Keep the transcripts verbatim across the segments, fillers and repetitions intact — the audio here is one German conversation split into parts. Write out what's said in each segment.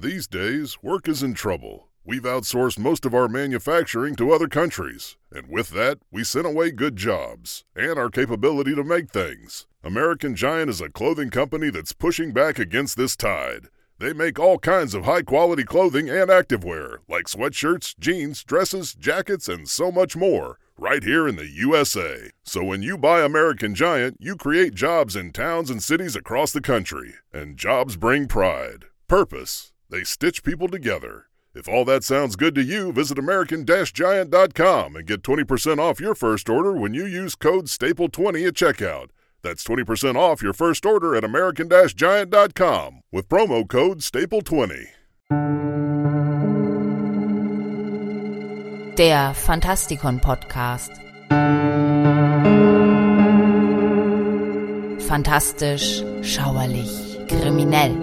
These days, work is in trouble. We've outsourced most of our manufacturing to other countries, and with that, we sent away good jobs and our capability to make things. American Giant is a clothing company that's pushing back against this tide. They make all kinds of high-quality clothing and activewear, like sweatshirts, jeans, dresses, jackets, and so much more, right here in the U S A. So when you buy American Giant, you create jobs in towns and cities across the country. And jobs bring pride, purpose. They stitch people together. If all that sounds good to you, visit American Giant dot com and get twenty percent off your first order when you use code staple twenty at checkout. That's twenty percent off your first order at American Giant dot com with promo code staple twenty. Der Fantastikon-Podcast. Fantastisch, schauerlich, kriminell.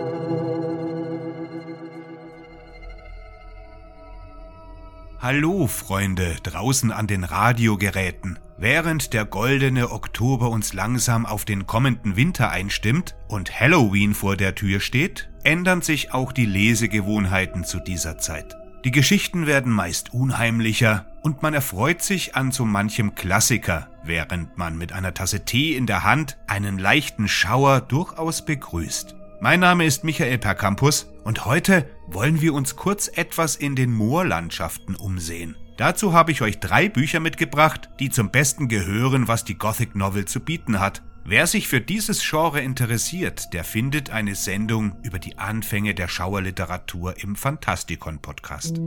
Hallo Freunde draußen an den Radiogeräten. Während der goldene Oktober uns langsam auf den kommenden Winter einstimmt und Halloween vor der Tür steht, ändern sich auch die Lesegewohnheiten zu dieser Zeit. Die Geschichten werden meist unheimlicher und man erfreut sich an so manchem Klassiker, während man mit einer Tasse Tee in der Hand einen leichten Schauer durchaus begrüßt. Mein Name ist Michael Percampus und heute wollen wir uns kurz etwas in den Moorlandschaften umsehen. Dazu habe ich euch drei Bücher mitgebracht, die zum Besten gehören, was die Gothic Novel zu bieten hat. Wer sich für dieses Genre interessiert, der findet eine Sendung über die Anfänge der Schauerliteratur im Fantastikon-Podcast.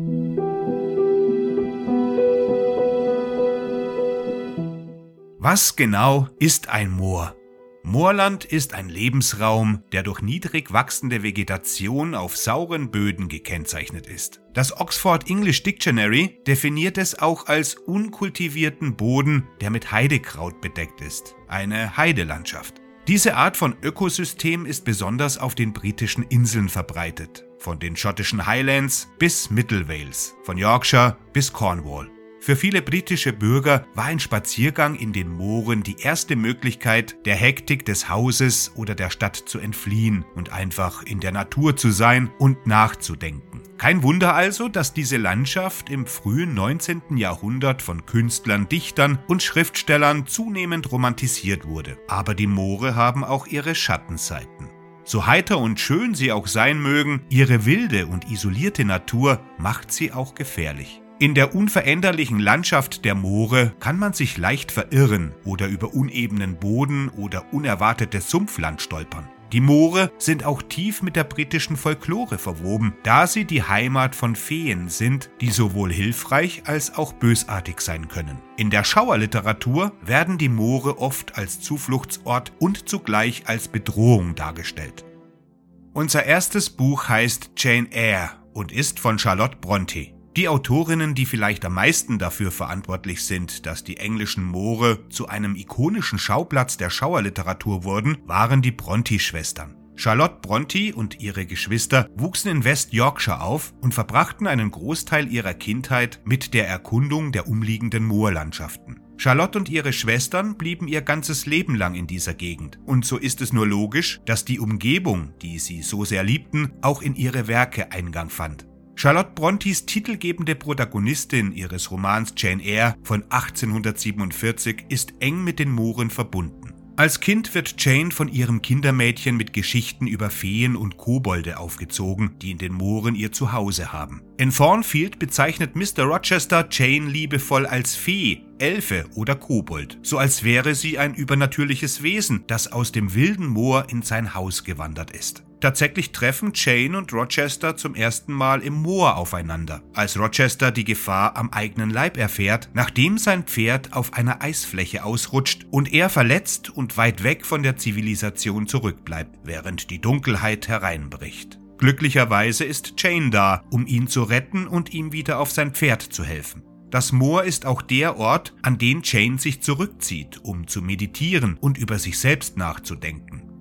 Was genau ist ein Moor? Moorland ist ein Lebensraum, der durch niedrig wachsende Vegetation auf sauren Böden gekennzeichnet ist. Das Oxford English Dictionary definiert es auch als unkultivierten Boden, der mit Heidekraut bedeckt ist, eine Heidelandschaft. Diese Art von Ökosystem ist besonders auf den britischen Inseln verbreitet, von den schottischen Highlands bis Mittelwales, von Yorkshire bis Cornwall. Für viele britische Bürger war ein Spaziergang in den Mooren die erste Möglichkeit, der Hektik des Hauses oder der Stadt zu entfliehen und einfach in der Natur zu sein und nachzudenken. Kein Wunder also, dass diese Landschaft im frühen neunzehnten Jahrhundert von Künstlern, Dichtern und Schriftstellern zunehmend romantisiert wurde. Aber die Moore haben auch ihre Schattenseiten. So heiter und schön sie auch sein mögen, ihre wilde und isolierte Natur macht sie auch gefährlich. In der unveränderlichen Landschaft der Moore kann man sich leicht verirren oder über unebenen Boden oder unerwartetes Sumpfland stolpern. Die Moore sind auch tief mit der britischen Folklore verwoben, da sie die Heimat von Feen sind, die sowohl hilfreich als auch bösartig sein können. In der Schauerliteratur werden die Moore oft als Zufluchtsort und zugleich als Bedrohung dargestellt. Unser erstes Buch heißt Jane Eyre und ist von Charlotte Brontë. Die Autorinnen, die vielleicht am meisten dafür verantwortlich sind, dass die englischen Moore zu einem ikonischen Schauplatz der Schauerliteratur wurden, waren die Brontë-Schwestern. Charlotte Brontë und ihre Geschwister wuchsen in West Yorkshire auf und verbrachten einen Großteil ihrer Kindheit mit der Erkundung der umliegenden Moorlandschaften. Charlotte und ihre Schwestern blieben ihr ganzes Leben lang in dieser Gegend. Und so ist es nur logisch, dass die Umgebung, die sie so sehr liebten, auch in ihre Werke Eingang fand. Charlotte Brontës titelgebende Protagonistin ihres Romans Jane Eyre von achtzehnhundertsiebenundvierzig ist eng mit den Mooren verbunden. Als Kind wird Jane von ihrem Kindermädchen mit Geschichten über Feen und Kobolde aufgezogen, die in den Mooren ihr Zuhause haben. In Thornfield bezeichnet Mister Rochester Jane liebevoll als Fee, Elfe oder Kobold, so als wäre sie ein übernatürliches Wesen, das aus dem wilden Moor in sein Haus gewandert ist. Tatsächlich treffen Jane und Rochester zum ersten Mal im Moor aufeinander, als Rochester die Gefahr am eigenen Leib erfährt, nachdem sein Pferd auf einer Eisfläche ausrutscht und er verletzt und weit weg von der Zivilisation zurückbleibt, während die Dunkelheit hereinbricht. Glücklicherweise ist Jane da, um ihn zu retten und ihm wieder auf sein Pferd zu helfen. Das Moor ist auch der Ort, an den Jane sich zurückzieht, um zu meditieren und über sich selbst nachzudenken.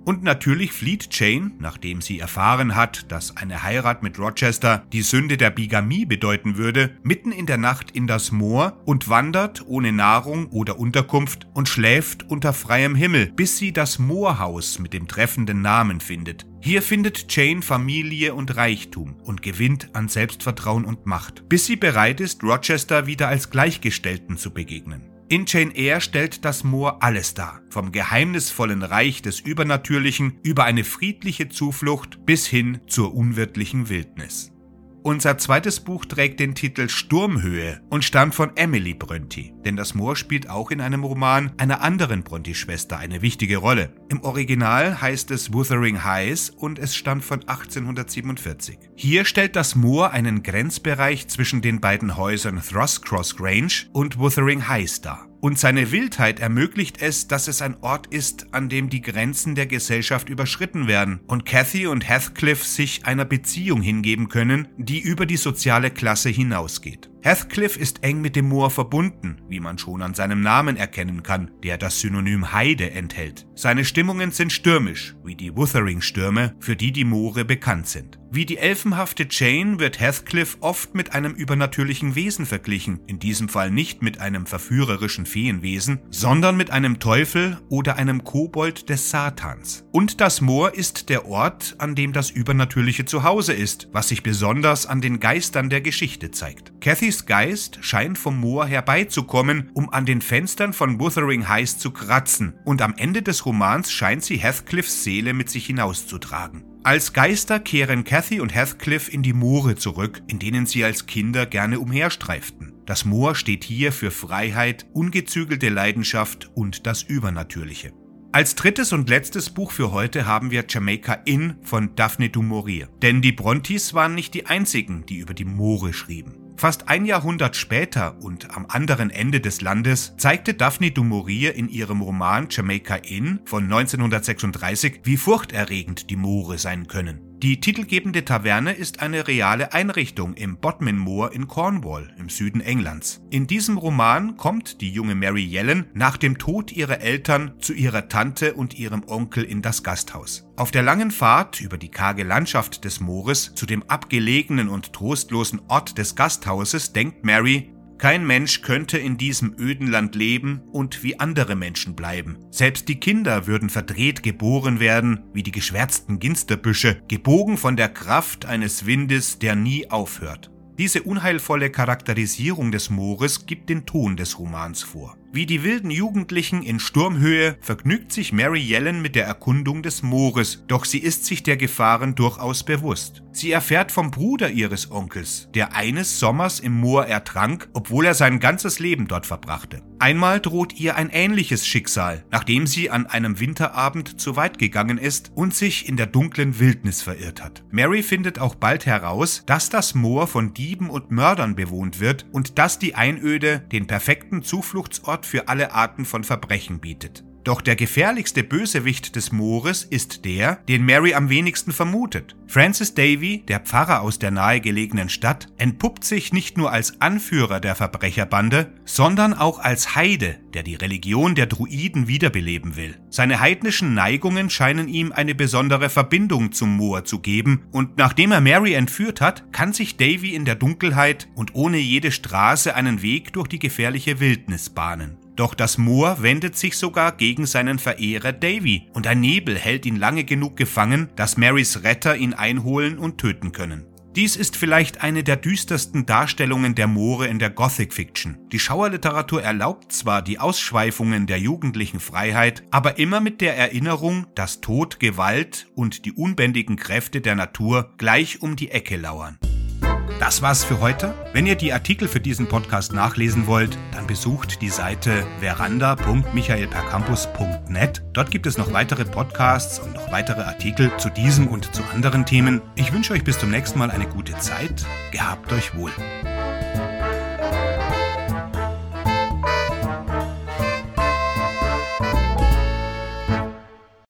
Und natürlich flieht Jane, nachdem sie erfahren hat, dass eine Heirat mit Rochester die Sünde der Bigamie bedeuten würde, mitten in der Nacht in das Moor und wandert ohne Nahrung oder Unterkunft und schläft unter freiem Himmel, bis sie das Moorhaus mit dem treffenden Namen findet. Hier findet Jane Familie und Reichtum und gewinnt an Selbstvertrauen und Macht, bis sie bereit ist, Rochester wieder als Gleichgestellten zu begegnen. In Jane Eyre stellt das Moor alles dar, vom geheimnisvollen Reich des Übernatürlichen über eine friedliche Zuflucht bis hin zur unwirtlichen Wildnis. Unser zweites Buch trägt den Titel Sturmhöhe und stammt von Emily Brontë, denn das Moor spielt auch in einem Roman einer anderen Brontë-Schwester eine wichtige Rolle. Im Original heißt es Wuthering Heights und es stammt von achtzehnhundertsiebenundvierzig. Hier stellt das Moor einen Grenzbereich zwischen den beiden Häusern Thrushcross Grange und Wuthering Heights dar. Und seine Wildheit ermöglicht es, dass es ein Ort ist, an dem die Grenzen der Gesellschaft überschritten werden und Cathy und Heathcliff sich einer Beziehung hingeben können, die über die soziale Klasse hinausgeht. Heathcliff ist eng mit dem Moor verbunden, wie man schon an seinem Namen erkennen kann, der das Synonym Heide enthält. Seine Stimmungen sind stürmisch, wie die Wuthering-Stürme, für die die Moore bekannt sind. Wie die elfenhafte Jane wird Heathcliff oft mit einem übernatürlichen Wesen verglichen, in diesem Fall nicht mit einem verführerischen Feenwesen, sondern mit einem Teufel oder einem Kobold des Satans. Und das Moor ist der Ort, an dem das Übernatürliche zu Hause ist, was sich besonders an den Geistern der Geschichte zeigt. Cathys Geist scheint vom Moor herbeizukommen, um an den Fenstern von Wuthering Heights zu kratzen, und am Ende des Romans scheint sie Heathcliffs Seele mit sich hinauszutragen. Als Geister kehren Cathy und Heathcliff in die Moore zurück, in denen sie als Kinder gerne umherstreiften. Das Moor steht hier für Freiheit, ungezügelte Leidenschaft und das Übernatürliche. Als drittes und letztes Buch für heute haben wir Jamaica Inn von Daphne du Maurier. Denn die Brontës waren nicht die einzigen, die über die Moore schrieben. Fast ein Jahrhundert später und am anderen Ende des Landes zeigte Daphne du Maurier in ihrem Roman Jamaica Inn von neunzehnhundertsechsunddreißig, wie furchterregend die Moore sein können. Die titelgebende Taverne ist eine reale Einrichtung im Bodmin Moor in Cornwall im Süden Englands. In diesem Roman kommt die junge Mary Yellen nach dem Tod ihrer Eltern zu ihrer Tante und ihrem Onkel in das Gasthaus. Auf der langen Fahrt über die karge Landschaft des Moores zu dem abgelegenen und trostlosen Ort des Gasthauses denkt Mary: Kein Mensch könnte in diesem öden Land leben und wie andere Menschen bleiben. Selbst die Kinder würden verdreht geboren werden, wie die geschwärzten Ginsterbüsche, gebogen von der Kraft eines Windes, der nie aufhört. Diese unheilvolle Charakterisierung des Moores gibt den Ton des Romans vor. Wie die wilden Jugendlichen in Sturmhöhe vergnügt sich Mary Yellen mit der Erkundung des Moores, doch sie ist sich der Gefahren durchaus bewusst. Sie erfährt vom Bruder ihres Onkels, der eines Sommers im Moor ertrank, obwohl er sein ganzes Leben dort verbrachte. Einmal droht ihr ein ähnliches Schicksal, nachdem sie an einem Winterabend zu weit gegangen ist und sich in der dunklen Wildnis verirrt hat. Mary findet auch bald heraus, dass das Moor von Dieben und Mördern bewohnt wird und dass die Einöde den perfekten Zufluchtsort für alle Arten von Verbrechen bietet. Doch der gefährlichste Bösewicht des Moores ist der, den Mary am wenigsten vermutet. Francis Davy, der Pfarrer aus der nahegelegenen Stadt, entpuppt sich nicht nur als Anführer der Verbrecherbande, sondern auch als Heide, der die Religion der Druiden wiederbeleben will. Seine heidnischen Neigungen scheinen ihm eine besondere Verbindung zum Moor zu geben, und nachdem er Mary entführt hat, kann sich Davy in der Dunkelheit und ohne jede Straße einen Weg durch die gefährliche Wildnis bahnen. Doch das Moor wendet sich sogar gegen seinen Verehrer Davy und ein Nebel hält ihn lange genug gefangen, dass Marys Retter ihn einholen und töten können. Dies ist vielleicht eine der düstersten Darstellungen der Moore in der Gothic Fiction. Die Schauerliteratur erlaubt zwar die Ausschweifungen der jugendlichen Freiheit, aber immer mit der Erinnerung, dass Tod, Gewalt und die unbändigen Kräfte der Natur gleich um die Ecke lauern. Das war's für heute. Wenn ihr die Artikel für diesen Podcast nachlesen wollt, dann besucht die Seite veranda punkt michael per campus punkt net. Dort gibt es noch weitere Podcasts und noch weitere Artikel zu diesem und zu anderen Themen. Ich wünsche euch bis zum nächsten Mal eine gute Zeit. Gehabt euch wohl.